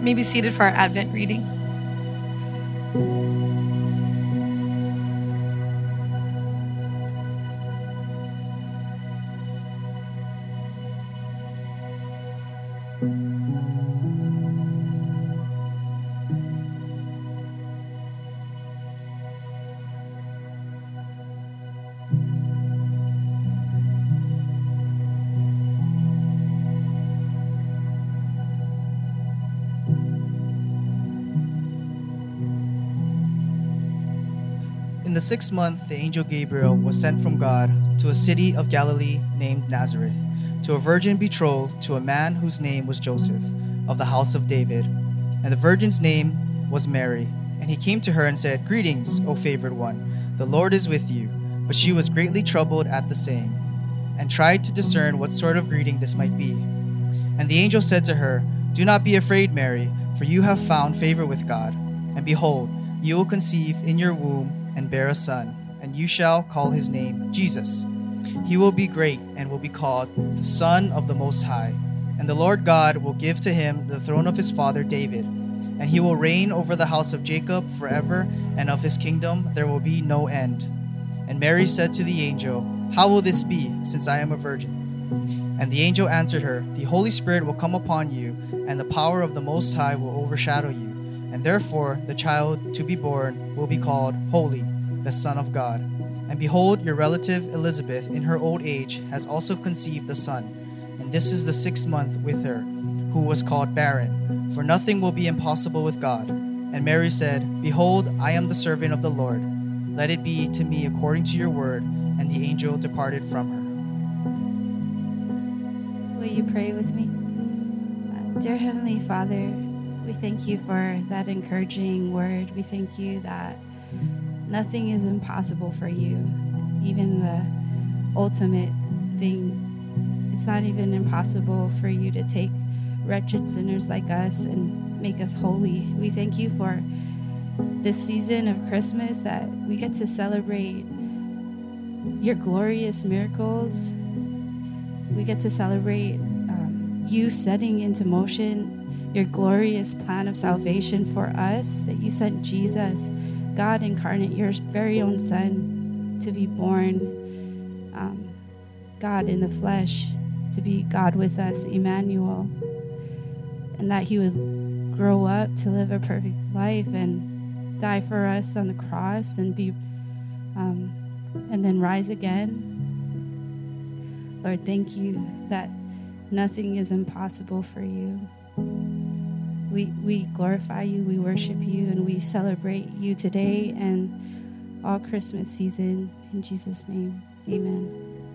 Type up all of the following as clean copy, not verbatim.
may be seated for our Advent reading. In the 6th month, the angel Gabriel was sent from God to a city of Galilee named Nazareth, to a virgin betrothed to a man whose name was Joseph, of the house of David. And the virgin's name was Mary. And he came to her and said, "Greetings, O favored one, the Lord is with you." But she was greatly troubled at the saying, and tried to discern what sort of greeting this might be. And the angel said to her, "Do not be afraid, Mary, for you have found favor with God. And behold, you will conceive in your womb and bear a son, and you shall call his name Jesus. He will be great and will be called the Son of the Most High. And the Lord God will give to him the throne of his father David, and he will reign over the house of Jacob forever, and of his kingdom there will be no end." And Mary said to the angel, "How will this be, since I am a virgin?" And the angel answered her, "The Holy Spirit will come upon you, and the power of the Most High will overshadow you. And therefore the child to be born will be called Holy, the Son of God. And behold, your relative Elizabeth in her old age has also conceived a son, and this is the 6th month with her, who was called barren, for nothing will be impossible with God." And Mary said, "Behold, I am the servant of the Lord. Let it be to me according to your word." And the angel departed from her. Will you pray with me? Dear Heavenly Father, we thank you for that encouraging word. We thank you that nothing is impossible for you. Even the ultimate thing, it's not even impossible for you to take wretched sinners like us and make us holy. We thank you for this season of Christmas that we get to celebrate your glorious miracles. We get to celebrate you setting into motion your glorious plan of salvation for us, that you sent Jesus, God incarnate, your very own Son, to be born, God in the flesh, to be God with us, Emmanuel, and that he would grow up to live a perfect life and die for us on the cross and be, and then rise again. Lord, thank you that nothing is impossible for you. We glorify you, we worship you, and we celebrate you today and all Christmas season. In Jesus' name, amen.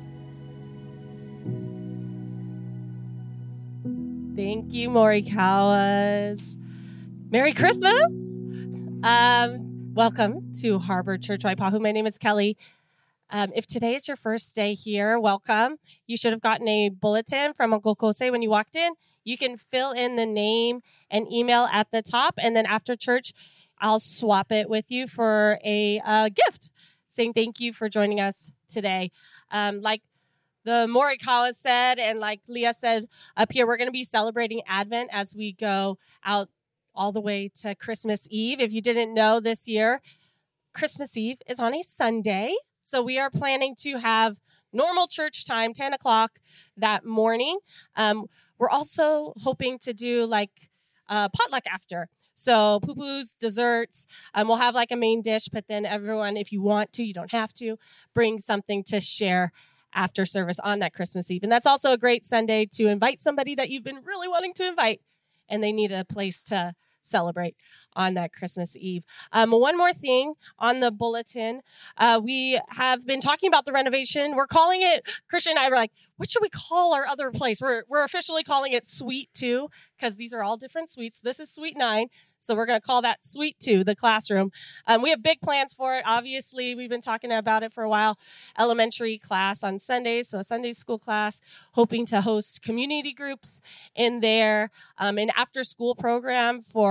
Thank you, Morikawas. Merry Christmas. Welcome to Harbor Church Waipahu. My name is Kelly. If today is your first day here, welcome. You should have gotten a bulletin from Uncle Kose when you walked in. You can fill in the name and email at the top, and then after church, I'll swap it with you for a gift, saying thank you for joining us today. Like the Morikawa said, and like Leah said up here, we're going to be celebrating Advent as we go out all the way to Christmas Eve. If you didn't know, this year, Christmas Eve is on a Sunday. So we are planning to have normal church time, 10 o'clock that morning. We're also hoping to do like potluck after. So poo-poos, desserts. We'll have like a main dish, but then everyone, if you want to, you don't have to, bring something to share after service on that Christmas Eve. And that's also a great Sunday to invite somebody that you've been really wanting to invite, and they need a place to celebrate on that Christmas Eve. One more thing on the bulletin. We have been talking about the renovation. We're calling it, Christian and I were like, what should we call our other place? We're officially calling it Suite 2, because these are all different suites. This is Suite 9, so we're going to call that Suite 2, the classroom. We have big plans for it. Obviously, we've been talking about it for a while. Elementary class on Sundays, so a Sunday school class, hoping to host community groups in there, an after-school program for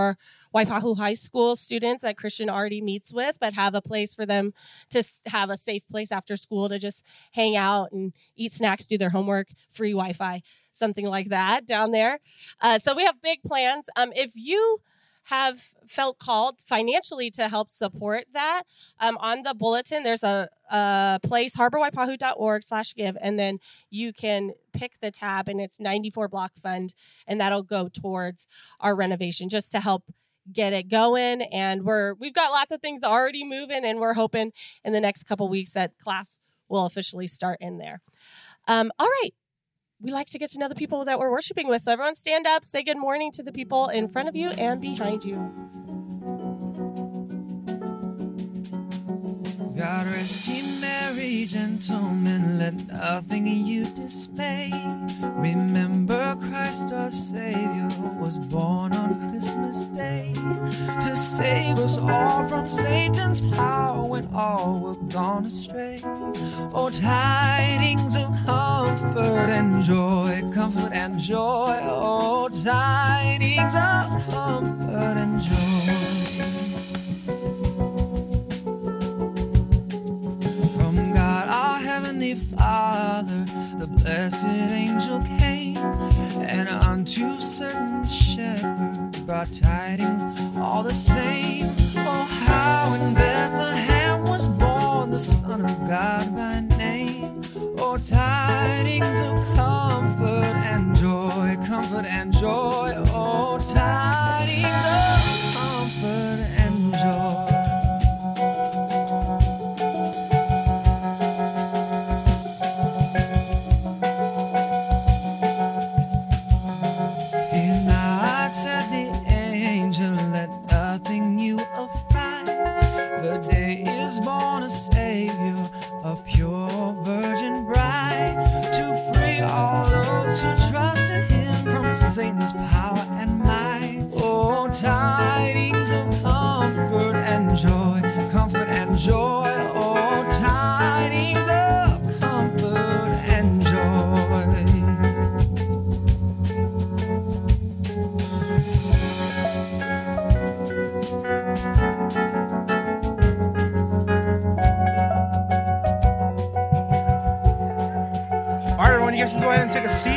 Waipahu High School students that Christian already meets with, but have a place for them to have a safe place after school to just hang out and eat snacks, do their homework, free Wi-Fi, something like that down there. So we have big plans. If you have felt called financially to help support that, on the bulletin, there's a place, harborwaipahu.org/give, and then you can pick the tab, and it's 94 Block Fund, and that'll go towards our renovation just to help get it going. And we've got lots of things already moving, and we're hoping in the next couple weeks that class will officially start in there. All right. We like to get to know the people that we're worshiping with. So everyone stand up, say good morning to the people in front of you and behind you. God rest ye merry gentlemen, let nothing you dismay. Remember Christ our Savior was born on Christmas Day to save us all from Satan's power when all were gone astray. Oh, tidings of comfort and joy, comfort and joy. Oh, tidings of comfort and joy. Heavenly Father, the blessed angel came, and unto certain shepherds brought tidings all the same. Oh, how in Bethlehem was born the Son of God by name. Oh, tidings of comfort and joy, comfort and joy. Oh, tidings of comfort and joy. Satan's power and might. Oh, tidings of comfort and joy, comfort and joy. Oh, tidings of comfort and joy. All right, everyone, you guys can go ahead and take a seat.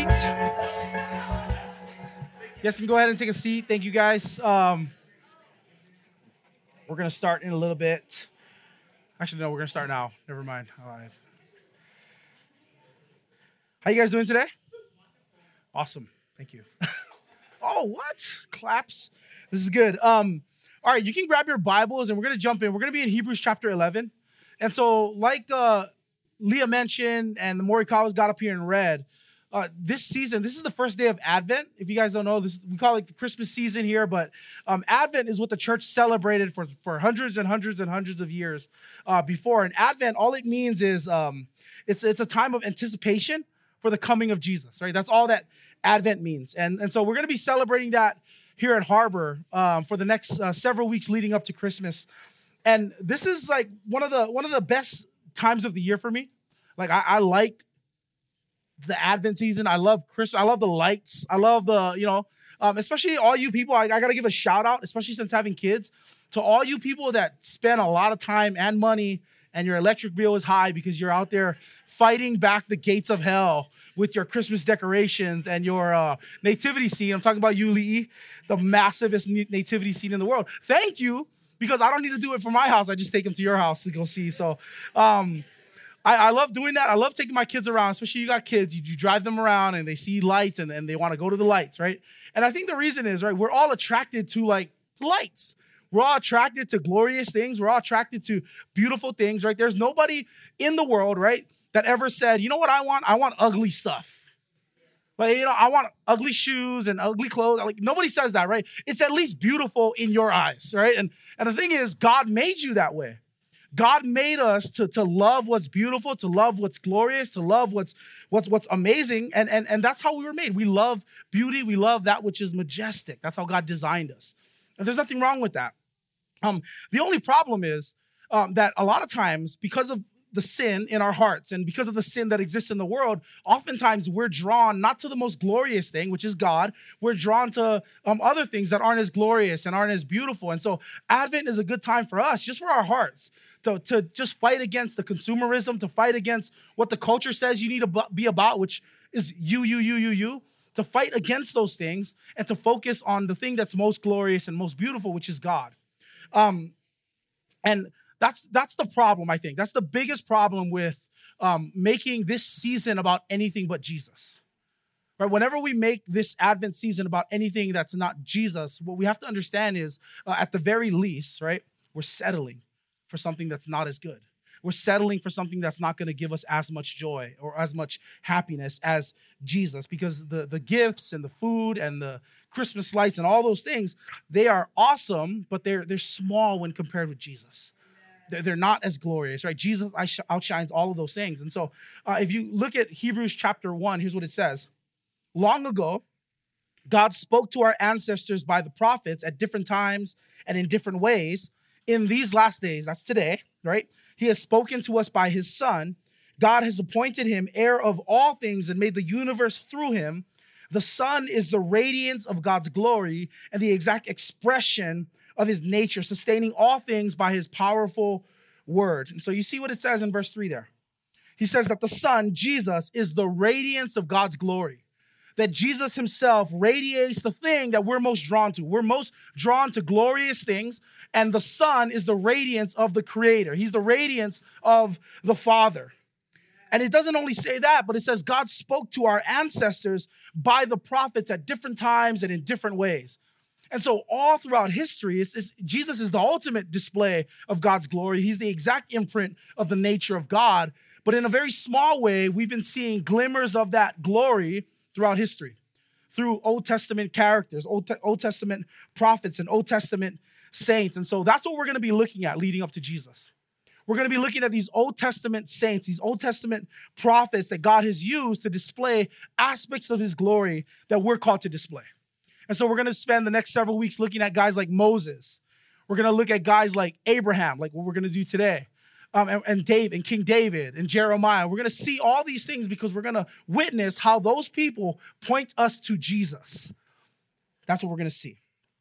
Yes, can go ahead and take a seat. Thank you, guys. We're going to start in a little bit. Actually, no, we're going to start now. Never mind. All right. How you guys doing today? Awesome. Thank you. Oh, what? Claps. This is good. All right, you can grab your Bibles, and we're going to jump in. We're going to be in Hebrews chapter 11. And so, like Leah mentioned, and the Morikawas got up here and read, this season, this is the first day of Advent. If you guys don't know, we call it the Christmas season here, but Advent is what the church celebrated for hundreds and hundreds and hundreds of years before. And Advent, all it means is it's a time of anticipation for the coming of Jesus, right? That's all that Advent means. And so we're going to be celebrating that here at Harbor for the next several weeks leading up to Christmas. And this is like one of the best times of the year for me. Like I like the Advent season. I love Christmas. I love the lights. I love the, especially all you people. I got to give a shout out, especially since having kids, to all you people that spend a lot of time and money and your electric bill is high because you're out there fighting back the gates of hell with your Christmas decorations and your nativity scene. I'm talking about you, Lee, the massivest nativity scene in the world. Thank you, because I don't need to do it for my house. I just take them to your house to go see. So, I love doing that. I love taking my kids around, especially you got kids. You drive them around and they see lights and they want to go to the lights, right? And I think the reason is, right, we're all attracted to lights. We're all attracted to glorious things. We're all attracted to beautiful things, right? There's nobody in the world, right, that ever said, you know what I want? I want ugly stuff. But, I want ugly shoes and ugly clothes. Like, nobody says that, right? It's at least beautiful in your eyes, right? And the thing is, God made you that way. God made us to love what's beautiful, to love what's glorious, to love what's amazing. And that's how we were made. We love beauty. We love that which is majestic. That's how God designed us. And there's nothing wrong with that. The only problem is that a lot of times, because of the sin in our hearts and because of the sin that exists in the world, oftentimes we're drawn not to the most glorious thing, which is God. We're drawn to other things that aren't as glorious and aren't as beautiful. And so Advent is a good time for us, just for our hearts, to just fight against the consumerism, to fight against what the culture says you need to be about, which is you, to fight against those things and to focus on the thing that's most glorious and most beautiful, which is God. And that's the problem, I think. That's the biggest problem with making this season about anything but Jesus. Right? Whenever we make this Advent season about anything that's not Jesus, what we have to understand is, at the very least, right, we're settling for something that's not as good. We're settling for something that's not going to give us as much joy or as much happiness as Jesus, because the gifts and the food and the Christmas lights and all those things, they are awesome, but they're small when compared with Jesus. They're not as glorious, right? Jesus outshines all of those things. And so if you look at Hebrews chapter 1, here's what it says. Long ago, God spoke to our ancestors by the prophets at different times and in different ways. In these last days, that's today, right? He has spoken to us by his Son. God has appointed him heir of all things and made the universe through him. The Son is the radiance of God's glory and the exact expression of his nature, sustaining all things by his powerful word. And so you see what it says in verse 3 there. He says that the Son, Jesus, is the radiance of God's glory. That Jesus himself radiates the thing that we're most drawn to. We're most drawn to glorious things, and the Son is the radiance of the Creator. He's the radiance of the Father. And it doesn't only say that, but it says God spoke to our ancestors by the prophets at different times and in different ways. And so all throughout history, Jesus is the ultimate display of God's glory. He's the exact imprint of the nature of God. But in a very small way, we've been seeing glimmers of that glory throughout history, through Old Testament characters, Old Testament prophets, and Old Testament saints. And so that's what we're going to be looking at leading up to Jesus. We're going to be looking at these Old Testament saints, these Old Testament prophets that God has used to display aspects of his glory that we're called to display. And so we're going to spend the next several weeks looking at guys like Moses. We're going to look at guys like Abraham, like what we're going to do today, and David, and King David, and Jeremiah. We're going to see all these things because we're going to witness how those people point us to Jesus. That's what we're going to see.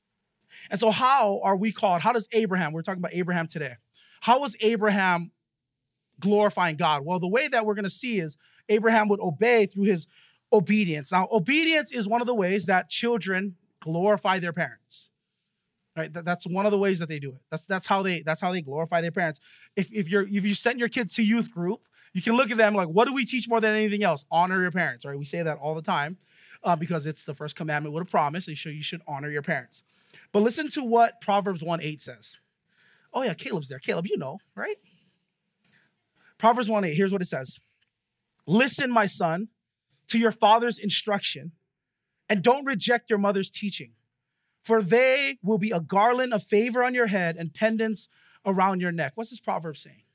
And so how are we called? How does Abraham, we're talking about Abraham today. How was Abraham glorifying God? Well, the way that we're going to see is Abraham would obey through his obedience. Now, obedience is one of the ways that children glorify their parents. Right? That's one of the ways that they do it. That's how they glorify their parents. If you send your kids to youth group, you can look at them like, what do we teach more than anything else? Honor your parents, right? We say that all the time because it's the first commandment with a promise. And you should honor your parents. But listen to what Proverbs 1:8 says. Oh yeah, Caleb's there. Caleb, you know, right? Proverbs 1:8, here's what it says. Listen, my son, to your father's instruction, and don't reject your mother's teaching. For they will be a garland of favor on your head and pendants around your neck. What's this proverb saying?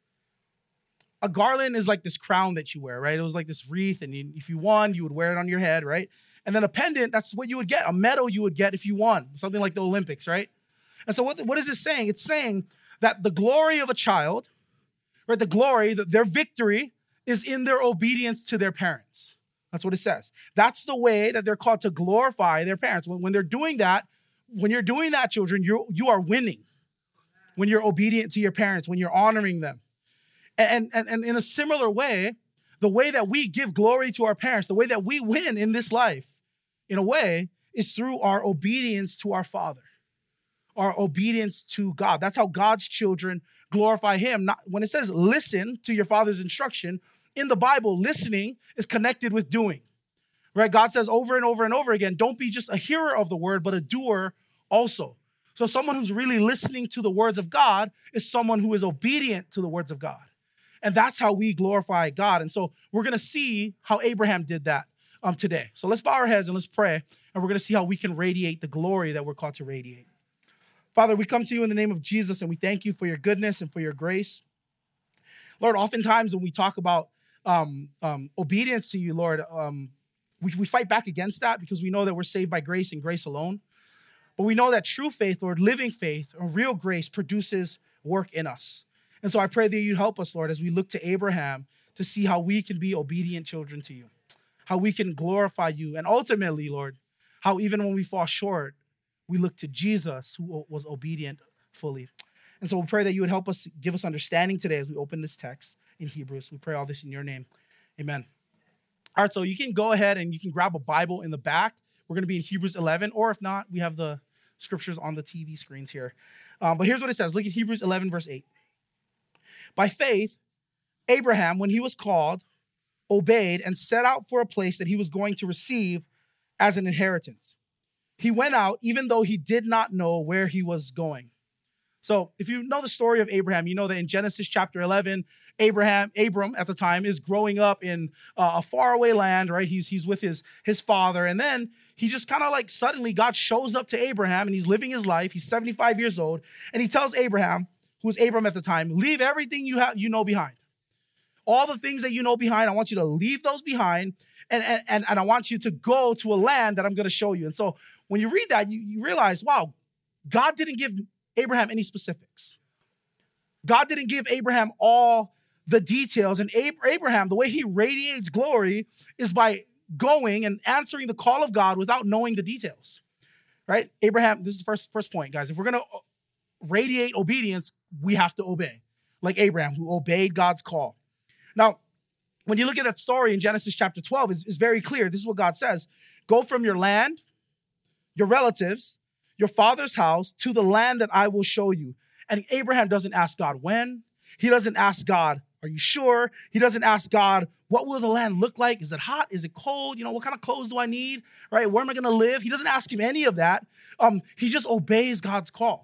A garland is like this crown that you wear, right? It was like this wreath, and if you won, you would wear it on your head, right? And then a pendant, that's what you would get. A medal you would get if you won, something like the Olympics, right? And so what is this saying? It's saying that the glory of a child, right? The glory, their victory is in their obedience to their parents. That's what it says. That's the way that they're called to glorify their parents. When they're doing that, when you're doing that, children, you are winning. When you're obedient to your parents, when you're honoring them. And in a similar way, the way that we give glory to our parents, the way that we win in this life, in a way, is through our obedience to our Father, our obedience to God. That's how God's children glorify him. When it says listen to your father's instruction, in the Bible, listening is connected with doing, right? God says over and over and over again, don't be just a hearer of the word, but a doer also. So someone who's really listening to the words of God is someone who is obedient to the words of God. And that's how we glorify God. And so we're going to see how Abraham did that today. So let's bow our heads and let's pray. And we're going to see how we can radiate the glory that we're called to radiate. Father, we come to you in the name of Jesus, and we thank you for your goodness and for your grace. Lord, oftentimes when we talk about obedience to you, Lord, we fight back against that because we know that we're saved by grace and grace alone. But we know that true faith, Lord, living faith or real grace produces work in us. And so I pray that you'd help us, Lord, as we look to Abraham to see how we can be obedient children to you, how we can glorify you. And ultimately, Lord, how even when we fall short, we look to Jesus who was obedient fully. And so we pray that you would help us, give us understanding today as we open this text in Hebrews. We pray all this in your name. Amen. All right, so you can go ahead and you can grab a Bible in the back. We're going to be in Hebrews 11, or if not, we have the scriptures on the TV screens here. But here's what it says. Look at Hebrews 11, verse 8. By faith, Abraham, when he was called, obeyed and set out for a place that he was going to receive as an inheritance. He went out even though he did not know where he was going. So if you know the story of Abraham, you know that in Genesis chapter 11, Abram at the time is growing up in a faraway land, right? He's with his father. And then he just kind of like suddenly God shows up to Abraham and he's living his life. He's 75 years old. And he tells Abraham, who was Abram at the time, leave everything you know behind. All the things that you know behind, I want you to leave those behind. And I want you to go to a land that I'm going to show you. And so when you read that, you realize, wow, God didn't give Abraham any specifics. God didn't give Abraham all the details. And Abraham, the way he radiates glory is by going and answering the call of God without knowing the details, right? Abraham, this is the first point, guys. If we're going to radiate obedience, we have to obey, like Abraham, who obeyed God's call. Now, when you look at that story in Genesis chapter 12, it's very clear. This is what God says. Go from your land, your relatives, your father's house, to the land that I will show you. And Abraham doesn't ask God when. He doesn't ask God, are you sure? He doesn't ask God, what will the land look like? Is it hot? Is it cold? What kind of clothes do I need? Right? Where am I going to live? He doesn't ask him any of that. He just obeys God's call.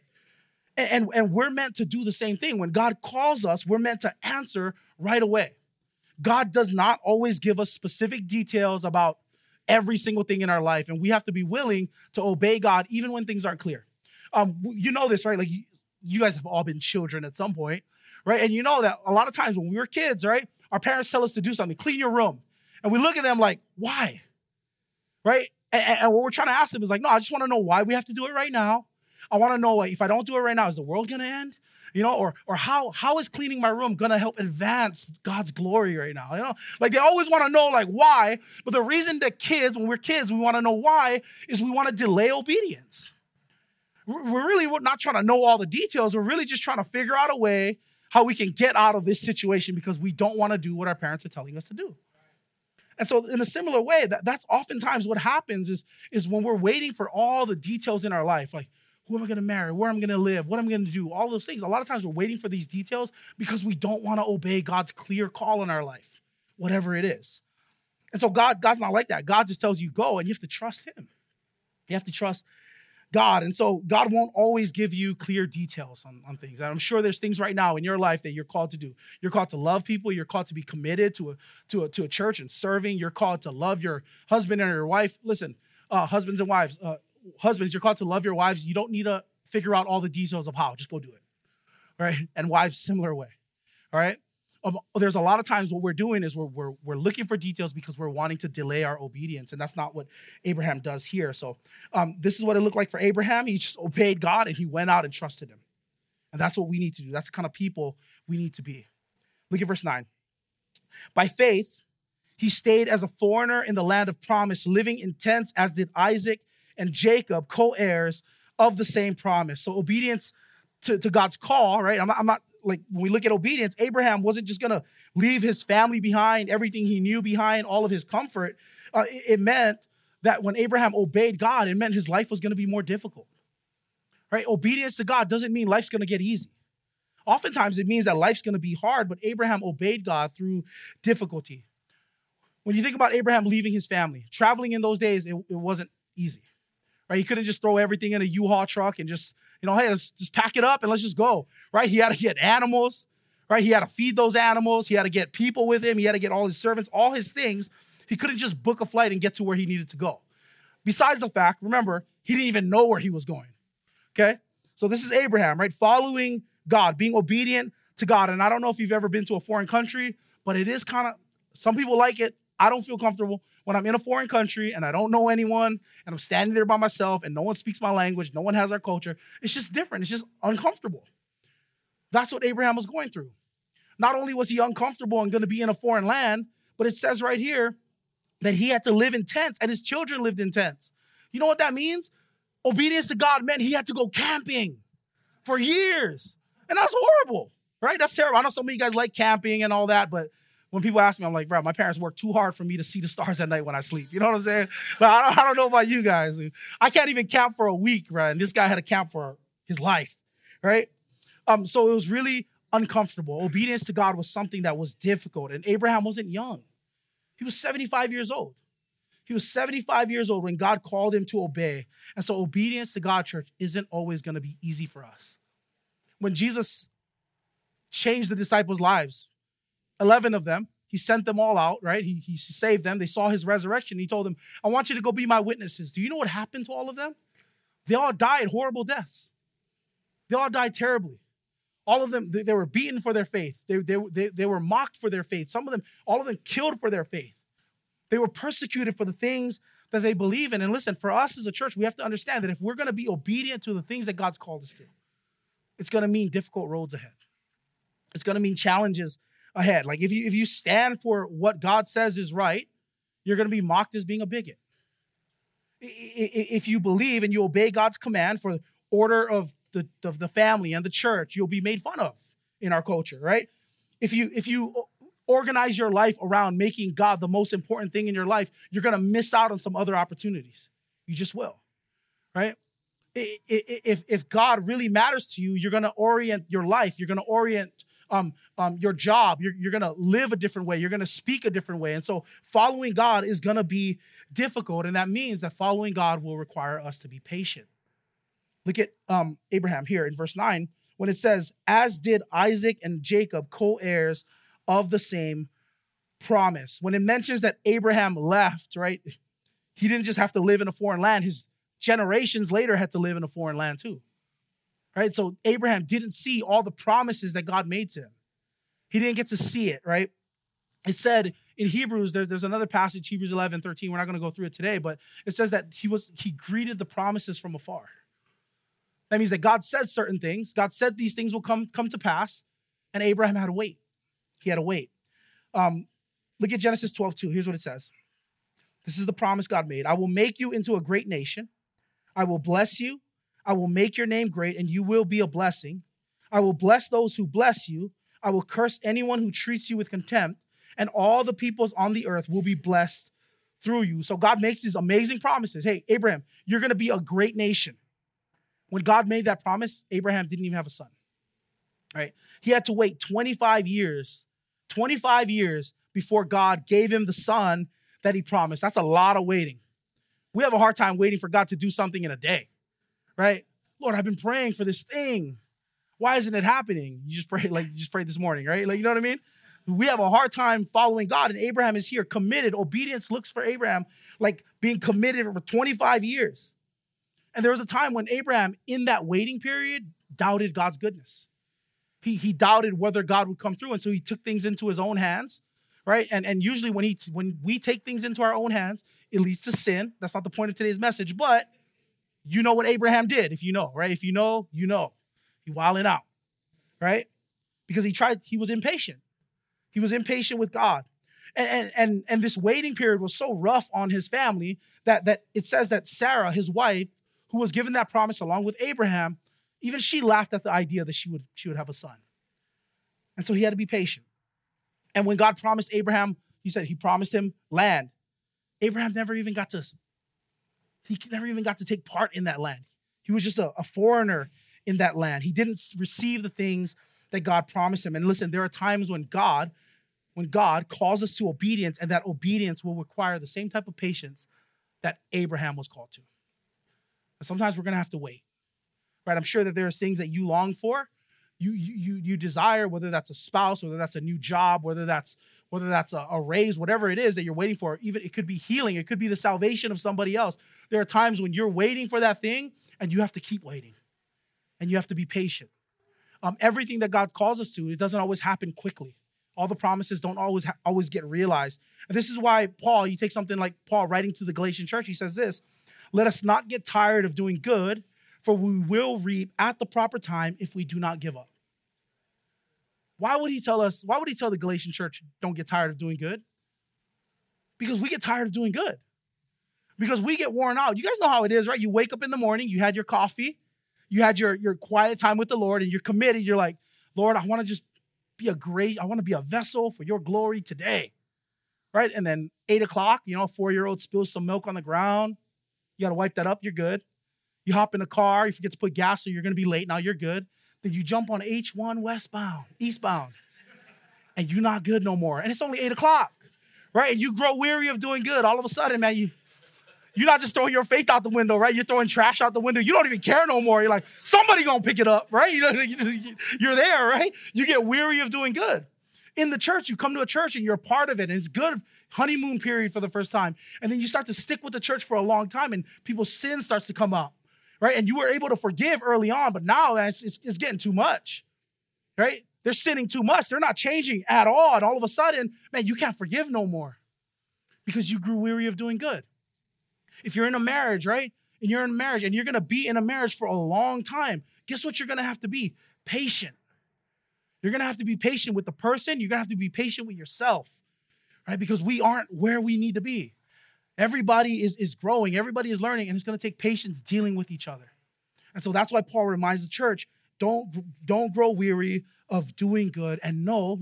And we're meant to do the same thing. When God calls us, we're meant to answer right away. God does not always give us specific details about every single thing in our life. And we have to be willing to obey God even when things aren't clear. You know this, right? Like you guys have all been children at some point, right? And you know that a lot of times when we were kids, right? Our parents tell us to do something, clean your room. And we look at them like, why? Right? And what we're trying to ask them is like, no, I just want to know why we have to do it right now. I want to know, like, if I don't do it right now, is the world going to end? Or how is cleaning my room going to help advance God's glory right now? Like they always want to know like why, but the reason that when we're kids, we want to know why is we want to delay obedience. We're really not trying to know all the details. We're really just trying to figure out a way how we can get out of this situation because we don't want to do what our parents are telling us to do. And so in a similar way, that's oftentimes what happens is when we're waiting for all the details in our life, like, who am I going to marry? Where am I going to live? What am I going to do? All those things. A lot of times we're waiting for these details because we don't want to obey God's clear call in our life, whatever it is. And so God's not like that. God just tells you go, and you have to trust him. You have to trust God. And so God won't always give you clear details on things. And I'm sure there's things right now in your life that you're called to do. You're called to love people. You're called to be committed to a church and serving. You're called to love your husband and your wife. Listen, husbands and wives, husbands, you're called to love your wives. You don't need to figure out all the details of how. Just go do it, right? And wives, similar way, all right? There's a lot of times what we're doing is we're looking for details because we're wanting to delay our obedience, and that's not what Abraham does here. So this is what it looked like for Abraham. He just obeyed God, and he went out and trusted him. And that's what we need to do. That's the kind of people we need to be. Look at verse 9. By faith, he stayed as a foreigner in the land of promise, living in tents, as did Isaac and Jacob, co-heirs of the same promise. So obedience to God's call, right? I'm not like, when we look at obedience, Abraham wasn't just going to leave his family behind, everything he knew behind, all of his comfort. It meant that when Abraham obeyed God, it meant his life was going to be more difficult, right? Obedience to God doesn't mean life's going to get easy. Oftentimes it means that life's going to be hard, but Abraham obeyed God through difficulty. When you think about Abraham leaving his family, traveling in those days, it wasn't easy. Right? He couldn't just throw everything in a U-Haul truck and just, hey, let's just pack it up and let's just go, right? He had to get animals, right? He had to feed those animals. He had to get people with him. He had to get all his servants, all his things. He couldn't just book a flight and get to where he needed to go. Besides the fact, remember, he didn't even know where he was going, okay? So this is Abraham, right? Following God, being obedient to God. And I don't know if you've ever been to a foreign country, but it is kind of, some people like it. I don't feel comfortable when I'm in a foreign country and I don't know anyone and I'm standing there by myself and no one speaks my language, no one has our culture. It's just different. It's just uncomfortable. That's what Abraham was going through. Not only was he uncomfortable and going to be in a foreign land, but it says right here that he had to live in tents and his children lived in tents. You know what that means? Obedience to God meant he had to go camping for years. And that's horrible, right? That's terrible. I know some of you guys like camping and all that, but when people ask me, I'm like, bro, my parents worked too hard for me to see the stars at night when I sleep. You know what I'm saying? But I don't know about you guys. I can't even camp for a week, right? And this guy had to camp for his life, right? So it was really uncomfortable. Obedience to God was something that was difficult. And Abraham wasn't young. He was 75 years old. He was 75 years old when God called him to obey. And so obedience to God, church, isn't always going to be easy for us. When Jesus changed the disciples' lives, 11 of them, he sent them all out, right? He saved them. They saw his resurrection. He told them, I want you to go be my witnesses. Do you know what happened to all of them? They all died horrible deaths. They all died terribly. All of them, they were beaten for their faith. They were mocked for their faith. All of them killed for their faith. They were persecuted for the things that they believe in. And listen, for us as a church, we have to understand that if we're going to be obedient to the things that God's called us to, it's going to mean difficult roads ahead. It's going to mean challenges ahead. Like if you stand for what God says is right, you're going to be mocked as being a bigot. If you believe and you obey God's command for the order of the family and the church, you'll be made fun of in our culture, right? If you organize your life around making God the most important thing in your life, you're going to miss out on some other opportunities. You just will, right? If God really matters to you, you're going to orient your life. You're going to orient your job. You're going to live a different way. You're going to speak a different way. And so following God is going to be difficult. And that means that following God will require us to be patient. Look at Abraham here in verse 9 when it says, as did Isaac and Jacob, co-heirs of the same promise. When it mentions that Abraham left, right, he didn't just have to live in a foreign land. His generations later had to live in a foreign land too, right? So Abraham didn't see all the promises that God made to him. He didn't get to see it, right? It said in Hebrews, there's another passage, Hebrews 11:13. We're not going to go through it today, but it says that he greeted the promises from afar. That means that God said certain things. God said these things will come to pass, and Abraham had to wait. He had to wait. Look at Genesis 12:2. Here's what it says. This is the promise God made. I will make you into a great nation. I will bless you. I will make your name great, and you will be a blessing. I will bless those who bless you. I will curse anyone who treats you with contempt, and all the peoples on the earth will be blessed through you. So God makes these amazing promises. Hey, Abraham, you're going to be a great nation. When God made that promise, Abraham didn't even have a son, right? He had to wait 25 years before God gave him the son that he promised. That's a lot of waiting. We have a hard time waiting for God to do something in a day, right? Lord, I've been praying for this thing. Why isn't it happening? You just prayed this morning, right? Like, you know what I mean? We have a hard time following God, and Abraham is here committed. Obedience looks for Abraham like being committed for 25 years. And there was a time when Abraham, in that waiting period, doubted God's goodness. He doubted whether God would come through, and so he took things into his own hands, right? And usually when we take things into our own hands, it leads to sin. That's not the point of today's message, but you know what Abraham did, if you know, right? If you know, you know. He wilded out, right? Because he was impatient. He was impatient with God. And this waiting period was so rough on his family that it says that Sarah, his wife, who was given that promise along with Abraham, even she laughed at the idea that she would have a son. And so he had to be patient. And when God promised Abraham, he promised him land. Abraham never even got to take part in that land. He was just a foreigner in that land. He didn't receive the things that God promised him. And listen, there are times when God calls us to obedience, and that obedience will require the same type of patience that Abraham was called to. And sometimes we're going to have to wait, right? I'm sure that there are things that you long for, you desire, whether that's a spouse, whether that's a new job, whether that's a raise, whatever it is that you're waiting for. Even it could be healing, it could be the salvation of somebody else. There are times when you're waiting for that thing, and you have to keep waiting, and you have to be patient. Everything that God calls us to, it doesn't always happen quickly. All the promises don't always get realized. And this is why Paul, you take something like Paul writing to the Galatian church, he says this, let us not get tired of doing good, for we will reap at the proper time if we do not give up. Why would he tell the Galatian church, don't get tired of doing good? Because we get tired of doing good. Because we get worn out. You guys know how it is, right? You wake up in the morning, you had your coffee, you had your quiet time with the Lord, and you're committed. You're like, Lord, I want to just I want to be a vessel for your glory today. Right? And then 8 o'clock, a 4-year-old spills some milk on the ground. You got to wipe that up. You're good. You hop in the car. You forget to put gas, so you're going to be late. Now you're good. Then you jump on H1 eastbound, and you're not good no more. And it's only 8 o'clock, right? And you grow weary of doing good. All of a sudden, man, you're not just throwing your faith out the window, right? You're throwing trash out the window. You don't even care no more. You're like, somebody going to pick it up, right? You're there, right? You get weary of doing good. In the church, you come to a church and you're a part of it, and it's good honeymoon period for the first time. And then you start to stick with the church for a long time, and people's sin starts to come up, right? And you were able to forgive early on, but now it's getting too much, right? They're sinning too much. They're not changing at all. And all of a sudden, man, you can't forgive no more because you grew weary of doing good. If you're in a marriage, right? And you're in a marriage and you're going to be in a marriage for a long time, guess what you're going to have to be? Patient. You're going to have to be patient with the person. You're going to have to be patient with yourself, right? Because we aren't where we need to be. Everybody is growing. Everybody is learning, and it's going to take patience dealing with each other. And so that's why Paul reminds the church, don't grow weary of doing good. And no,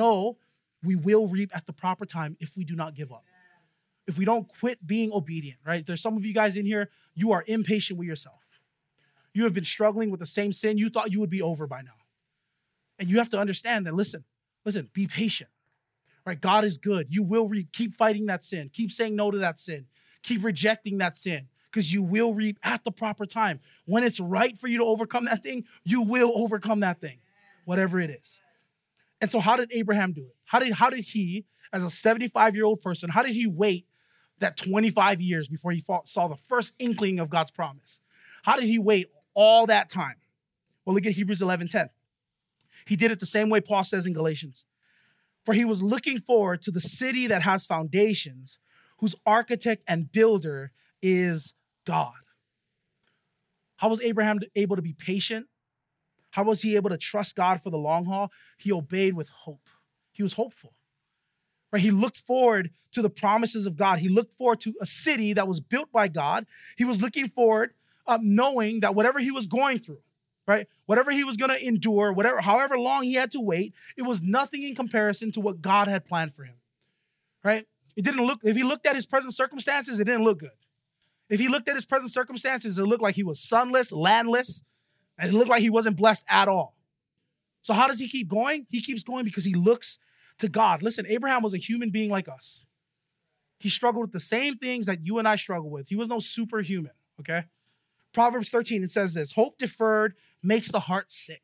we will reap at the proper time if we do not give up. If we don't quit being obedient, right? There's some of you guys in here, you are impatient with yourself. You have been struggling with the same sin. You thought you would be over by now. And you have to understand that, listen, be patient, right? God is good. You will keep fighting that sin. Keep saying no to that sin. Keep rejecting that sin because you will reap at the proper time. When it's right for you to overcome that thing, you will overcome that thing, whatever it is. And so how did Abraham do it? How did he, as a 75-year-old person, how did he wait that 25 years before he saw the first inkling of God's promise? How did he wait all that time? Well, look at Hebrews 11:10. He did it the same way Paul says in Galatians. For he was looking forward to the city that has foundations, whose architect and builder is God. How was Abraham able to be patient? How was he able to trust God for the long haul? He obeyed with hope. He was hopeful. Right? He looked forward to the promises of God. He looked forward to a city that was built by God. He was looking forward, knowing that whatever he was going through, right? Whatever he was going to endure, however long he had to wait, it was nothing in comparison to what God had planned for him, right? If he looked at his present circumstances, it didn't look good. If he looked at his present circumstances, it looked like he was sunless, landless, and it looked like he wasn't blessed at all. So how does he keep going? He keeps going because he looks to God. Listen, Abraham was a human being like us. He struggled with the same things that you and I struggle with. He was no superhuman, okay? Proverbs 13, it says this, hope deferred makes the heart sick,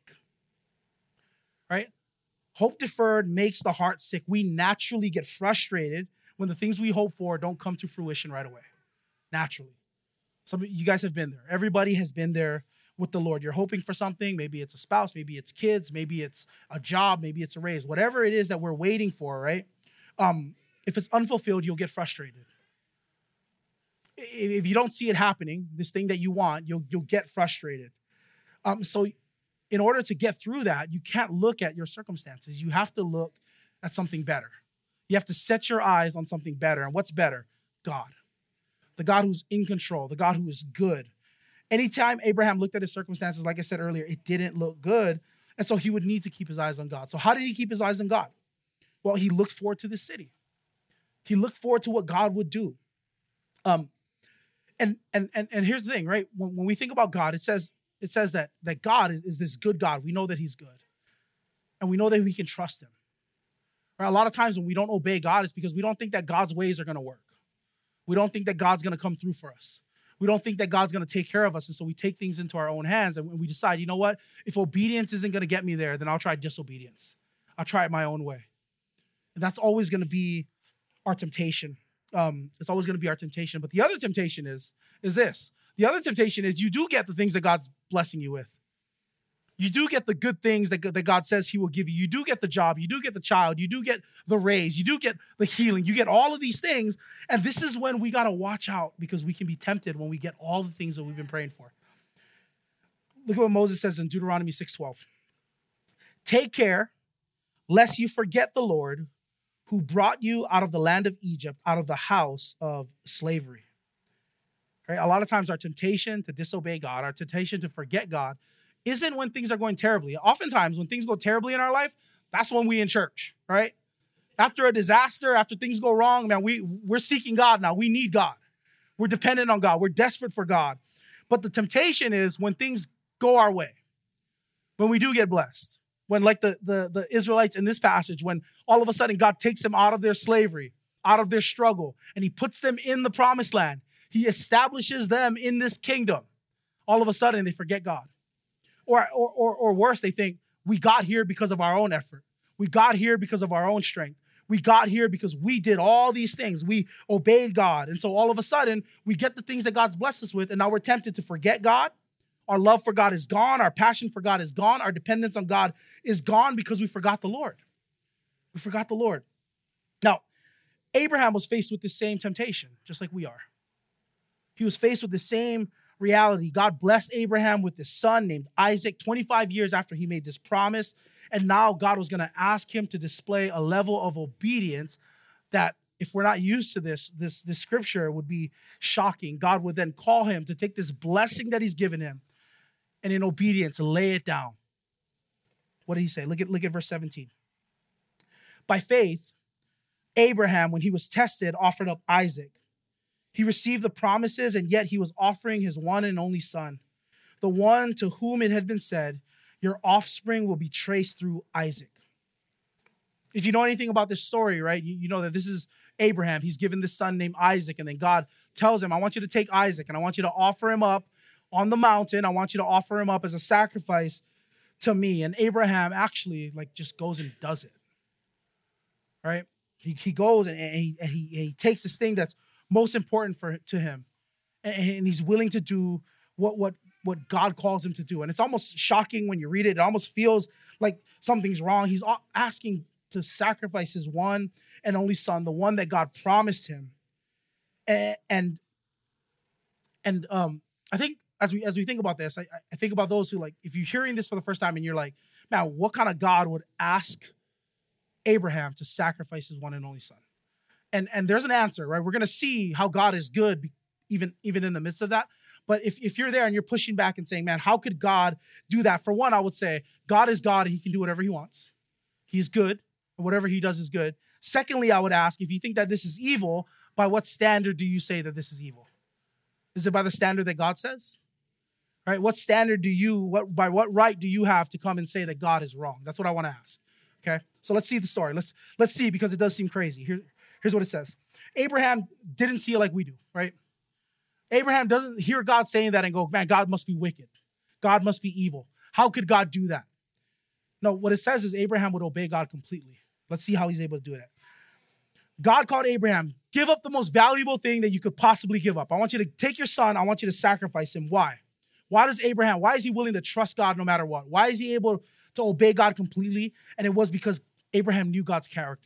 right? Hope deferred makes the heart sick. We naturally get frustrated when the things we hope for don't come to fruition right away, naturally. Some of you guys have been there. Everybody has been there with the Lord. You're hoping for something. Maybe it's a spouse, maybe it's kids, maybe it's a job, maybe it's a raise, whatever it is that we're waiting for, right? If it's unfulfilled, you'll get frustrated. If you don't see it happening, this thing that you want, you'll get frustrated. So in order to get through that, you can't look at your circumstances. You have to look at something better. You have to set your eyes on something better. And what's better? God. The God who's in control, the God who is good. Anytime Abraham looked at his circumstances, like I said earlier, it didn't look good. And so he would need to keep his eyes on God. So how did he keep his eyes on God? Well, he looked forward to the city. He looked forward to what God would do. And here's the thing, right? When we think about God, it says that God is this good God. We know that he's good. And we know that we can trust him. Right? A lot of times when we don't obey God, it's because we don't think that God's ways are going to work. We don't think that God's going to come through for us. We don't think that God's going to take care of us. And so we take things into our own hands and we decide, you know what? If obedience isn't going to get me there, then I'll try disobedience. I'll try it my own way. And that's always going to be our temptation. It's always going to be our temptation. But the other temptation is this. The other temptation is you do get the things that God's blessing you with. You do get the good things that God says he will give you. You do get the job. You do get the child. You do get the raise. You do get the healing. You get all of these things. And this is when we got to watch out because we can be tempted when we get all the things that we've been praying for. Look at what Moses says in Deuteronomy 6:12. Take care lest you forget the Lord who brought you out of the land of Egypt, out of the house of slavery. Right? A lot of times our temptation to disobey God, our temptation to forget God, isn't when things are going terribly. Oftentimes when things go terribly in our life, that's when we in church, right? After a disaster, after things go wrong, man, we're seeking God now. We need God. We're dependent on God. We're desperate for God. But the temptation is when things go our way, when we do get blessed, when like the Israelites in this passage, when all of a sudden God takes them out of their slavery, out of their struggle, and he puts them in the promised land. He establishes them in this kingdom. All of a sudden they forget God. Or worse, they think we got here because of our own effort. We got here because of our own strength. We got here because we did all these things. We obeyed God. And so all of a sudden, we get the things that God's blessed us with, and now we're tempted to forget God. Our love for God is gone. Our passion for God is gone. Our dependence on God is gone because we forgot the Lord. We forgot the Lord. Now, Abraham was faced with the same temptation, just like we are. He was faced with the same reality. God blessed Abraham with this son named Isaac 25 years after he made this promise. And now God was going to ask him to display a level of obedience that, if we're not used to this scripture, would be shocking. God would then call him to take this blessing that he's given him and in obedience lay it down. What did he say? Look at verse 17. By faith, Abraham, when he was tested, offered up Isaac. He received the promises, and yet he was offering his one and only son, the one to whom it had been said, your offspring will be traced through Isaac. If you know anything about this story, right, you know that this is Abraham. He's given this son named Isaac, and then God tells him, I want you to take Isaac, and I want you to offer him up on the mountain. I want you to offer him up as a sacrifice to me. And Abraham actually just goes and does it, right? He goes and he takes this thing that's most important to him, and he's willing to do what God calls him to do. And it's almost shocking when you read it. It almost feels like something's wrong. He's asking to sacrifice his one and only son, the one that God promised him. And I think as we think about this, I think about those who, if you're hearing this for the first time and you're like, man, what kind of God would ask Abraham to sacrifice his one and only son? And there's an answer, right? We're going to see how God is good even in the midst of that. But if you're there and you're pushing back and saying, man, how could God do that? For one, I would say God is God and he can do whatever he wants. He's good, and whatever he does is good. Secondly, I would ask, if you think that this is evil, by what standard do you say that this is evil? Is it by the standard that God says? Right? What standard by what right do you have to come and say that God is wrong? That's what I want to ask. Okay? So let's see the story. Let's see, because it does seem crazy. Here's what it says. Abraham didn't see it like we do, right? Abraham doesn't hear God saying that and go, man, God must be wicked. God must be evil. How could God do that? No, what it says is Abraham would obey God completely. Let's see how he's able to do that. God called Abraham, give up the most valuable thing that you could possibly give up. I want you to take your son. I want you to sacrifice him. Why? Why is he willing to trust God no matter what? Why is he able to obey God completely? And it was because Abraham knew God's character.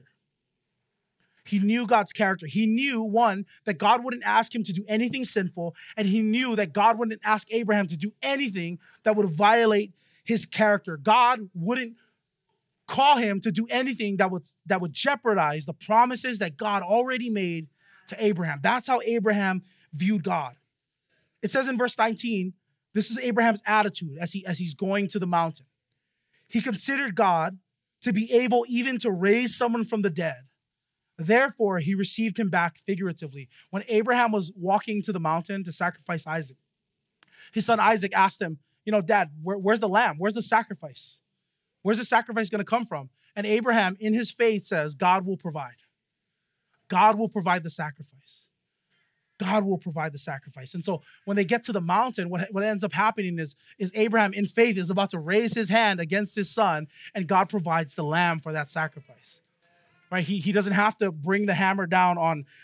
He knew God's character. He knew, one, that God wouldn't ask him to do anything sinful, and he knew that God wouldn't ask Abraham to do anything that would violate his character. God wouldn't call him to do anything that would jeopardize the promises that God already made to Abraham. That's how Abraham viewed God. It says in verse 19, this is Abraham's attitude as he's going to the mountain. He considered God to be able even to raise someone from the dead. Therefore, he received him back figuratively. When Abraham was walking to the mountain to sacrifice Isaac, his son Isaac asked him, Dad, where's the lamb? Where's the sacrifice? Where's the sacrifice going to come from? And Abraham, in his faith, says, God will provide. God will provide the sacrifice. God will provide the sacrifice. And so when they get to the mountain, what ends up happening is Abraham, in faith, is about to raise his hand against his son, and God provides the lamb for that sacrifice. Right? He doesn't have to bring the hammer down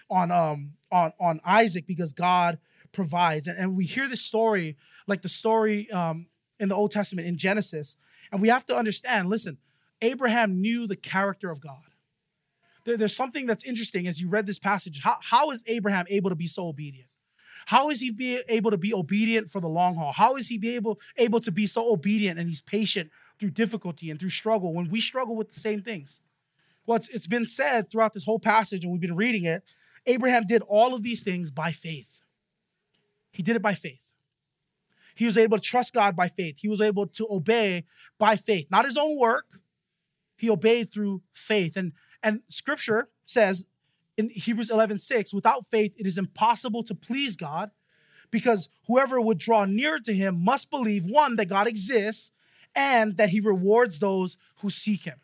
on Isaac because God provides. And we hear this story, like the story in the Old Testament in Genesis, and we have to understand, listen, Abraham knew the character of God. There's something that's interesting as you read this passage. How is Abraham able to be so obedient? How is he able to be obedient for the long haul? How is he able to be so obedient and he's patient through difficulty and through struggle when we struggle with the same things? Well, it's been said throughout this whole passage, and we've been reading it, Abraham did all of these things by faith. He did it by faith. He was able to trust God by faith. He was able to obey by faith, not his own work. He obeyed through faith. And scripture says in Hebrews 11:6, without faith, it is impossible to please God, because whoever would draw near to him must believe, one, that God exists, and that he rewards those who seek him.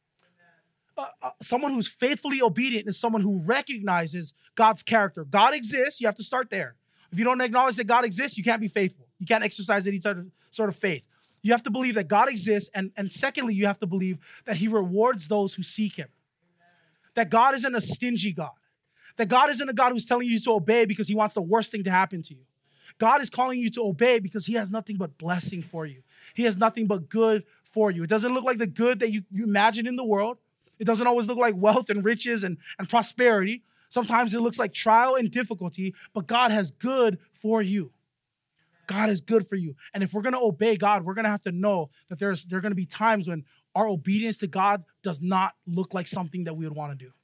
Someone who's faithfully obedient is someone who recognizes God's character. God exists. You have to start there. If you don't acknowledge that God exists, you can't be faithful. You can't exercise any sort of faith. You have to believe that God exists. And secondly, you have to believe that he rewards those who seek him. That God isn't a stingy God. That God isn't a God who's telling you to obey because he wants the worst thing to happen to you. God is calling you to obey because he has nothing but blessing for you. He has nothing but good for you. It doesn't look like the good that you imagine in the world. It doesn't always look like wealth and riches and prosperity. Sometimes it looks like trial and difficulty, but God has good for you. God is good for you. And if we're going to obey God, we're going to have to know that there are going to be times when our obedience to God does not look like something that we would want to do.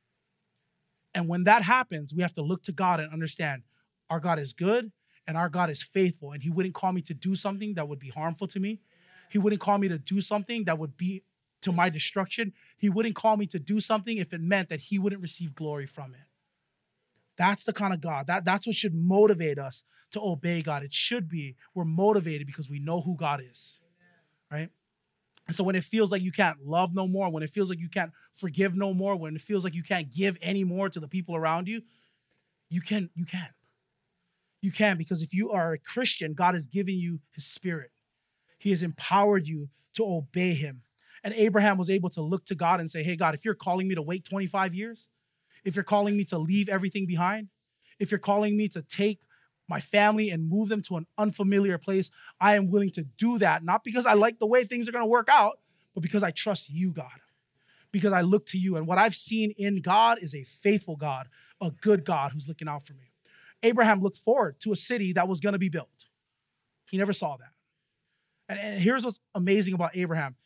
And when that happens, we have to look to God and understand our God is good and our God is faithful. And he wouldn't call me to do something that would be harmful to me. He wouldn't call me to do something that would be to my destruction. He wouldn't call me to do something if it meant that he wouldn't receive glory from it. That's the kind of God. That's what should motivate us to obey God. It should be we're motivated because we know who God is, right? And so when it feels like you can't love no more, when it feels like you can't forgive no more, when it feels like you can't give any more to the people around you, you can. You can, because if you are a Christian, God has given you his spirit. He has empowered you to obey him. And Abraham was able to look to God and say, hey, God, if you're calling me to wait 25 years, if you're calling me to leave everything behind, if you're calling me to take my family and move them to an unfamiliar place, I am willing to do that, not because I like the way things are going to work out, but because I trust you, God, because I look to you. And what I've seen in God is a faithful God, a good God who's looking out for me. Abraham looked forward to a city that was going to be built. He never saw that. And here's what's amazing about Abraham.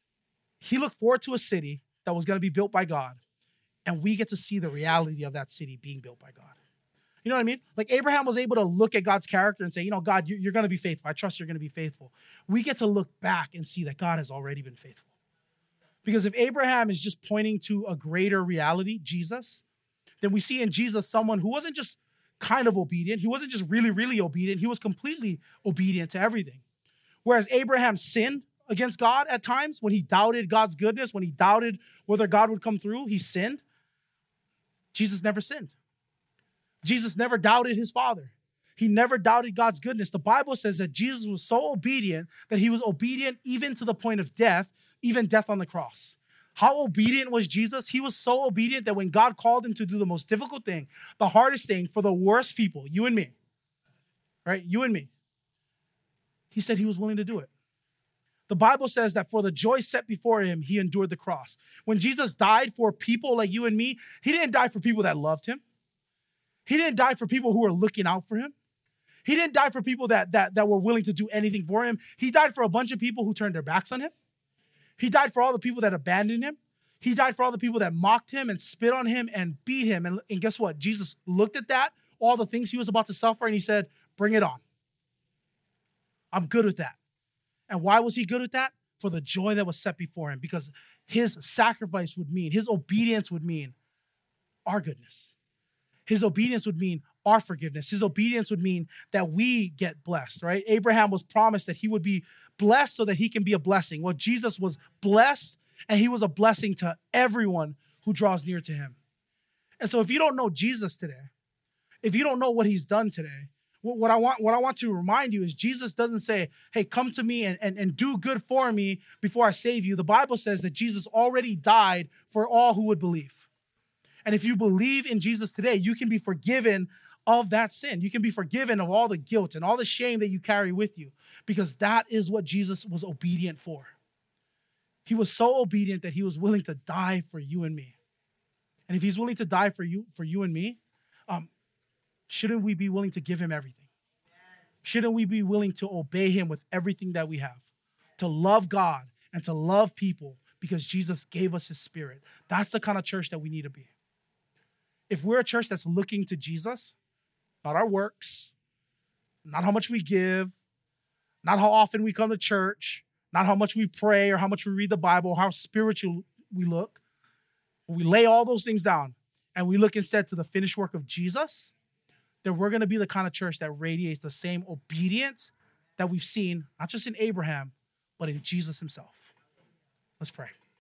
He looked forward to a city that was going to be built by God, and we get to see the reality of that city being built by God. You know what I mean? Like Abraham was able to look at God's character and say, you know, God, you're going to be faithful. I trust you're going to be faithful. We get to look back and see that God has already been faithful. Because if Abraham is just pointing to a greater reality, Jesus, then we see in Jesus someone who wasn't just kind of obedient. He wasn't just really, really obedient. He was completely obedient to everything. Whereas Abraham sinned against God at times when he doubted God's goodness, when he doubted whether God would come through, he sinned. Jesus never sinned. Jesus never doubted his Father. He never doubted God's goodness. The Bible says that Jesus was so obedient that he was obedient even to the point of death, even death on the cross. How obedient was Jesus? He was so obedient that when God called him to do the most difficult thing, the hardest thing for the worst people, you and me, right? You and me. He said he was willing to do it. The Bible says that for the joy set before him, he endured the cross. When Jesus died for people like you and me, he didn't die for people that loved him. He didn't die for people who were looking out for him. He didn't die for people that were willing to do anything for him. He died for a bunch of people who turned their backs on him. He died for all the people that abandoned him. He died for all the people that mocked him and spit on him and beat him. And guess what? Jesus looked at that, all the things he was about to suffer, and he said, bring it on. I'm good with that. And why was he good with that? For the joy that was set before him, because his sacrifice would mean, his obedience would mean our goodness. His obedience would mean our forgiveness. His obedience would mean that we get blessed, right? Abraham was promised that he would be blessed so that he can be a blessing. Well, Jesus was blessed, and he was a blessing to everyone who draws near to him. And so if you don't know Jesus today, if you don't know what he's done today, what I want to remind you is Jesus doesn't say, hey, come to me and do good for me before I save you. The Bible says that Jesus already died for all who would believe. And if you believe in Jesus today, you can be forgiven of that sin. You can be forgiven of all the guilt and all the shame that you carry with you, because that is what Jesus was obedient for. He was so obedient that he was willing to die for you and me. And if he's willing to die for you and me, shouldn't we be willing to give him everything? Shouldn't we be willing to obey him with everything that we have? To love God and to love people because Jesus gave us his spirit. That's the kind of church that we need to be. If we're a church that's looking to Jesus, not our works, not how much we give, not how often we come to church, not how much we pray or how much we read the Bible, how spiritual we look, we lay all those things down and we look instead to the finished work of Jesus, then we're going to be the kind of church that radiates the same obedience that we've seen, not just in Abraham, but in Jesus himself. Let's pray.